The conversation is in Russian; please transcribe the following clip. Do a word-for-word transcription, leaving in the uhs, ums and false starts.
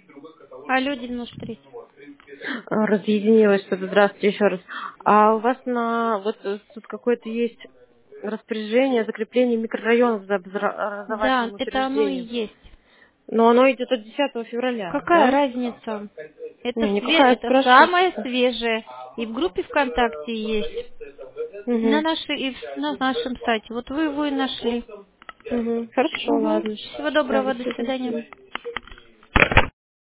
Алло, девяносто три. А, Разъединилось что-то. Здравствуйте еще раз. А у вас на вот э, тут какое-то есть распоряжение о закреплении микрорайонов за Да, образовательным это оно и учреждением. есть. Но оно идет от десятого февраля, Какая да? разница? Это, Не, све- никакая, это спрашиваю. самое свежее. И в группе ВКонтакте есть. На, Угу. нашей, и в- на нашем сайте. Вот вы его и нашли. Угу. Хорошо, Угу. ладно. Всего Да, до доброго, до свидания. свидания.